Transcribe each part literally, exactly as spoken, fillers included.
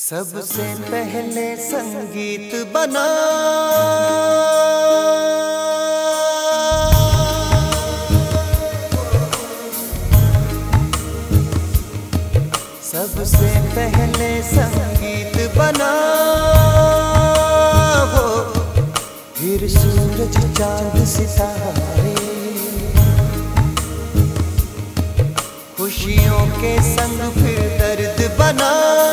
सबसे पहले संगीत बना, सबसे पहले संगीत बना हो, फिर सूरज चांद सितारे खुशियों के संग फिर दर्द बना।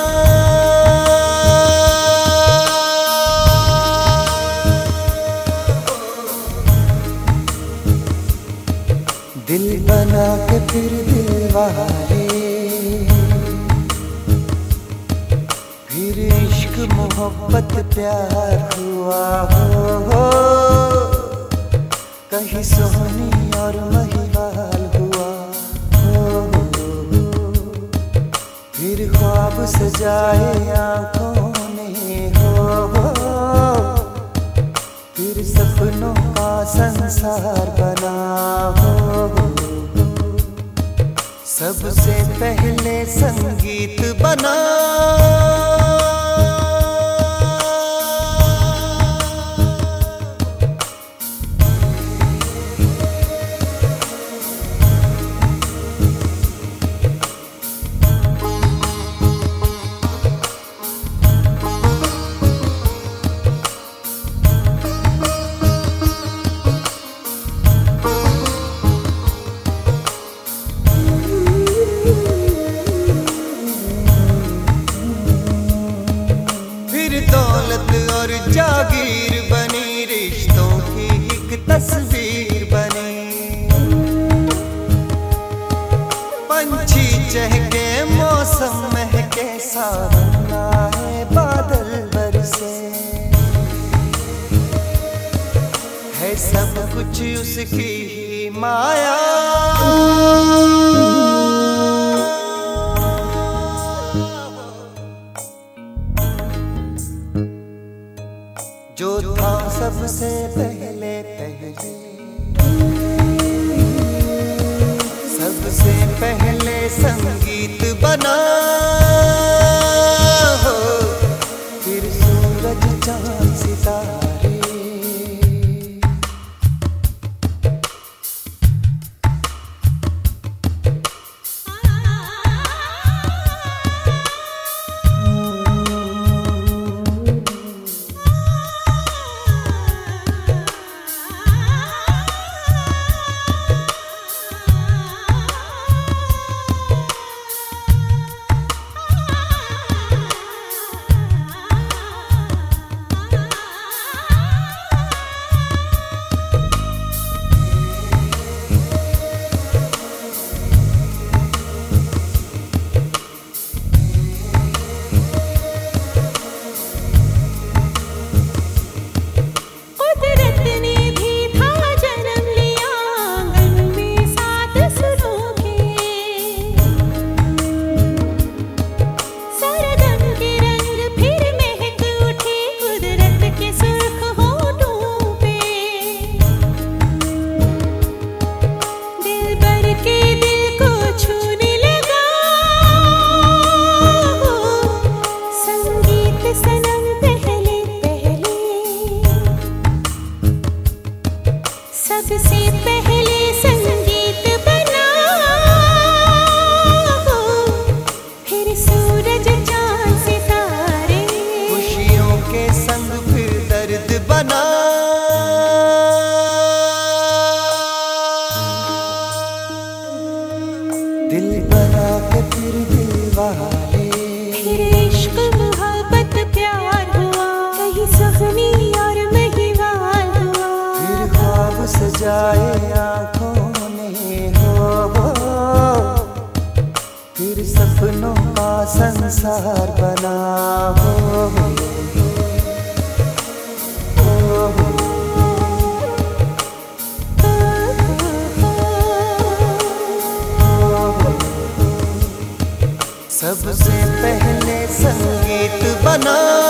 दिल बना के फिर दिलवारे, फिर इश्क मोहब्बत प्यार हुआ हो, हो कहीं सोनी और महिवाल हुआ हो, हो फिर ख्वाब सजाए आंखों ने हो, हो फिर सपनों का संसार बना हो। सबसे पहले संगीत बना, दौलत और जागीर बनी, रिश्तों की एक तस्वीर बनी। पंछी चहके मौसम महके, सावन आए बादल बरसे, है सब कुछ उसकी ही माया। जो था सबसे पहले पहले, सबसे पहले संगीत बना हो, फिर सूरज चांद सितारे सबसे पहले संगीत बना हो, फिर सूरज चांद सितारे खुशियों के संग फिर दर्द बना। दिल बना के फिर दिलवाले, फिर इश्क मोहब्बत प्यार हुआ, कहीं सोनी और महिवाल हुआ, फिर ख्वाब सजाए आंखों ने हो, हो फिर सपनों का संसार बना हो, हो, हो। सबसे पहले संगीत बना।